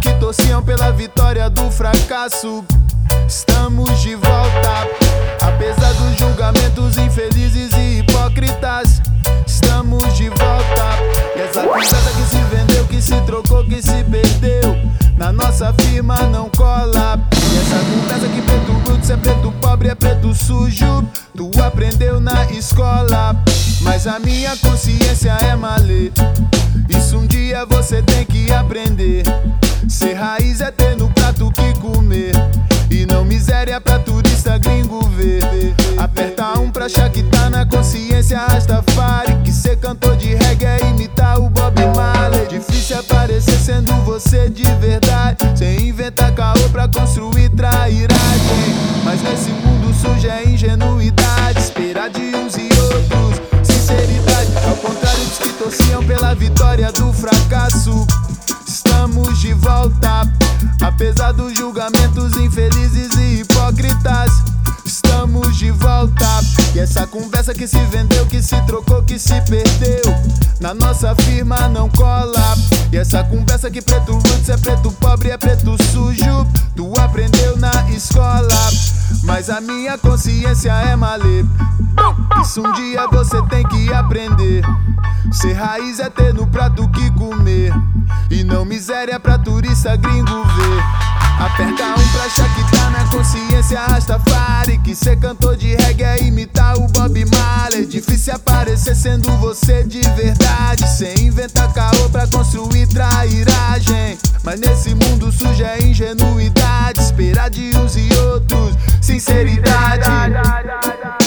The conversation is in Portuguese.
que torciam pela vitória do fracasso. Estamos de volta, apesar dos julgamentos infelizes e hipócritas. Estamos de volta, e essa conversa que se vendeu, que se trocou, que se perdeu, na nossa firma não cola. E essa conversa que preto bruto, é preto pobre, é preto sujo, tu aprendeu na escola. Mas a minha consciência é malê, isso um dia você tem que aprender. Ser raiz é ter no prato que comer, e não miséria pra turista gringo ver. Aperta um pra achar que tá na consciência Rastafari, que ser cantor de reggae é imitar o Bob Marley. Difícil aparecer sendo você de verdade, sem inventar caô pra construir trairagem. Mas nesse mundo sujo é ingenuidade, esperar de uns e outros sinceridade. Ao contrário dos que torciam pela vitória do fracasso. Estamos de volta, apesar dos julgamentos infelizes e hipócritas. Estamos de volta, e essa conversa que se vendeu, que se trocou, que se perdeu, na nossa firma não cola. E essa conversa que preto roots é preto pobre, é preto sujo, tu aprendeu na escola. Mas a minha consciência é malê, isso um dia você tem que aprender. Ser raiz é ter no prato que comer, e não miséria pra turista gringo ver. Aperta um pra achar que tá na consciência Rastafari, que ser cantor de reggae é imitar o Bob Marley. Difícil aparecer sendo você de verdade, sem inventar caô pra construir trairagem. Mas nesse mundo sujo é ingenuidade, esperar de uns e outros sinceridade.